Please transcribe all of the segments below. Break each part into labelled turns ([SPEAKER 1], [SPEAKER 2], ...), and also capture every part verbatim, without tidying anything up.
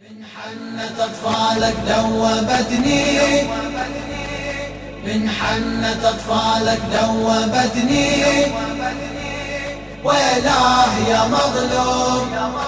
[SPEAKER 1] من حنة أطفالك ذوبتني، من حنة أطفالك ذوبتني، ويلاه يا مظلوم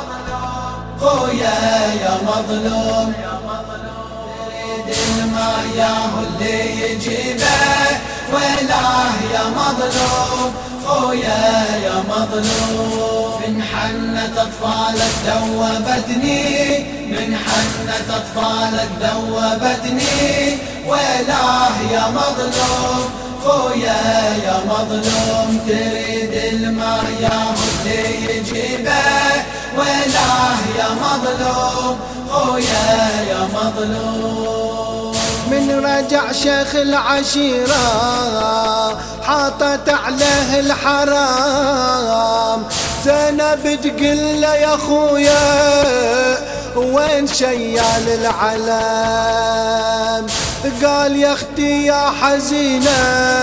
[SPEAKER 1] خويا يا مظلوم، تريد الماء ياهو اللي يجيبه، ويلاه يا مظلوم خويا يا مظلوم. من حنة أطفالك ذوبتني، من حنة أطفالك ذوبتني، ويلاه يا مظلوم خويا يا مظلوم، تريد الماء ياهو اللي يجيبه، ويلاه يا مظلوم خويا يا مظلوم.
[SPEAKER 2] من رجع شيخ العشيرة حاطت عليه الحرام، زينب تقول له يا خويا وين شيال العلام، قال يا اختي يا حزينة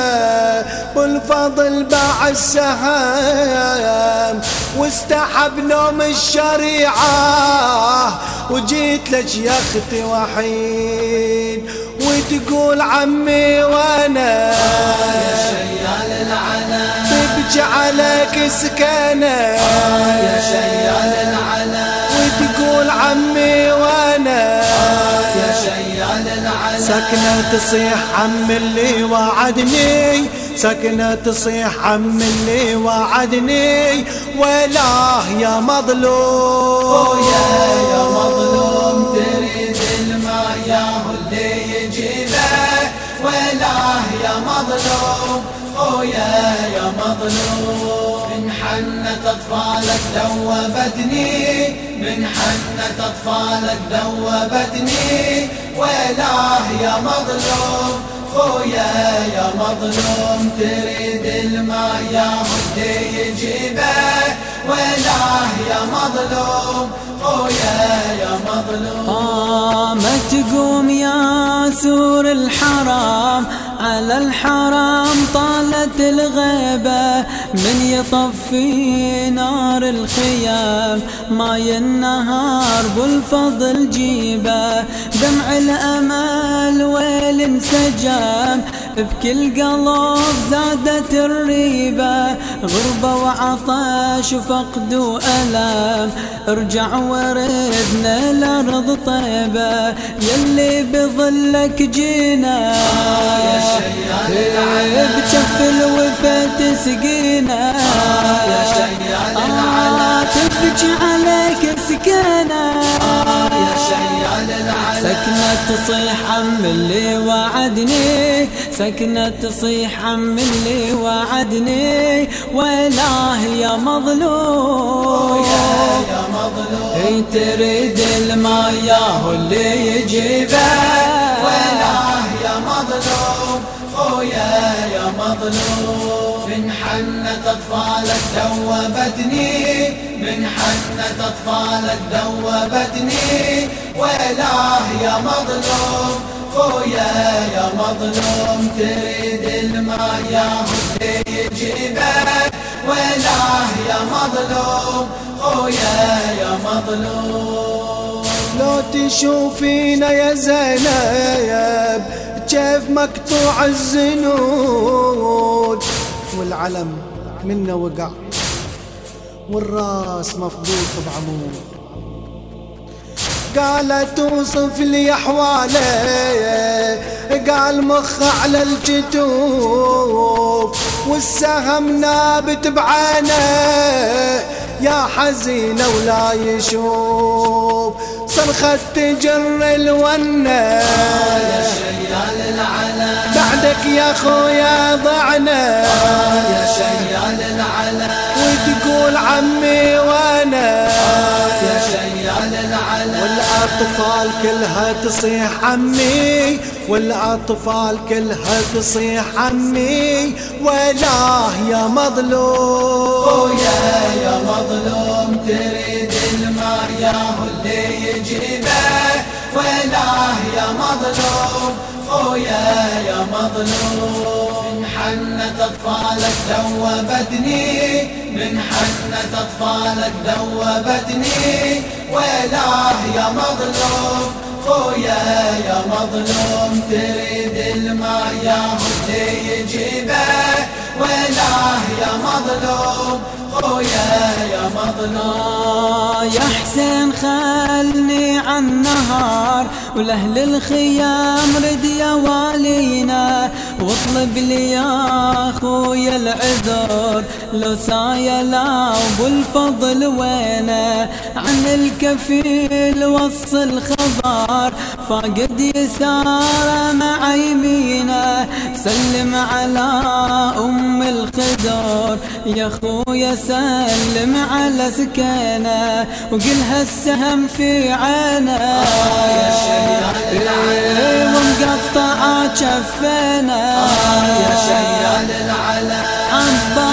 [SPEAKER 2] بالفضل باع السهام، واستحب نوم الشريعة وجيت لك يا اختي وحيد، وتقول عمي وانا
[SPEAKER 1] يا شيال العلام
[SPEAKER 2] تبكي عليك سكنة،
[SPEAKER 1] يا شيال العلام
[SPEAKER 2] وتقول عمي وانا
[SPEAKER 1] يا شيال العلام،
[SPEAKER 2] سكنة تصيح عم اللي وعدني، سكنة تصيح عم اللي وعدني، ويلاه يا مظلوم
[SPEAKER 1] خويا يا مظلوم، تريد الماء ياهو اللي يجيبه، ويلاه يا مظلوم خويا يا مظلوم. من حنة أطفالك ذوبتني، من حنة أطفالك ذوبتني، ويلاه يا مظلوم خويا يا مظلوم، تريد الماء ياهو اللي يجيبه، ويلاه يا مظلوم خويا يا مظلوم.
[SPEAKER 3] آه ما تقوم يا سور الحرام، على الحرام طالت الغيبة، من يطفي نار الخيام ماي النهار بالفضل جيبه، دمع الأمل ويل انسجام، بكل قلب زادت الريبة، غربة وعطش وفقد وألام، ارجع وردنا الأرض طيبة، يلي بظلك جينا بجف الوفا تسقينا،
[SPEAKER 1] يا شيال العلام
[SPEAKER 3] تبكي عليك سكينة،
[SPEAKER 1] يا شيال العلام
[SPEAKER 3] سكنة تصيح عم اللي وعدني، سكنة تصيح عم اللي وعدني، ويلاه يا مظلوم
[SPEAKER 1] يا مظلوم،
[SPEAKER 3] تريد الماء ياهو اللي يجيبه،
[SPEAKER 1] ويلاه يا مظلوم خويا يا مظلوم. من حنة أطفالك ذوبتني، من حنة أطفالك ذوبتني، ويلاه يا مظلوم خويا يا مظلوم، تريد الماء ياهو اللي يجيبه، ويلاه يا مظلوم خويا يا مظلوم.
[SPEAKER 2] لو تشوفينا يا زينب كيف مقطوع الزنود، والعلم منا وقع والراس مفضوح بعمود، قالت توصف لي احواله، قال مخ على الجتوب والسهم نابت بعينه، يا حزينة ولا يشوف صرخت تجر الونة،
[SPEAKER 1] يا شيال العلام
[SPEAKER 2] بعدك يا خويا ضعنا،
[SPEAKER 1] يا شيال العلام
[SPEAKER 2] وتقول عمي وانا
[SPEAKER 1] يا شيال العلام،
[SPEAKER 2] والأطفال كلها تصيح عمي، والأطفال كلها تصيح عمي، ويلاه يا مظلوم
[SPEAKER 1] خويا يا مظلوم، تريد الماء ياهو اللي يجيبه، ويلاه يا مظلوم خويا يا مظلوم. من حنة أطفالك ذوبتني من حنة أطفالك ذوبتني ويلاه يا مظلوم خويا يا مظلوم تريد الماء يا اللي يجيبه ويلاه يا مظلوم خويا يا مظلوم
[SPEAKER 3] يا حسين خلني عالنهار ولأهل الخيام رد يا والينا واطلب لي يا خويا العذر لو سايلا وبالفضل وينه عن الكفيل وصل خبر فاقد يساره مع يمينه سلم على أم الخدر يا خويا سلم على سكينه وقلها السهم في عينه
[SPEAKER 1] آه يا شيال العلم
[SPEAKER 3] ومقطع شفينه
[SPEAKER 1] آه يا شيال العلم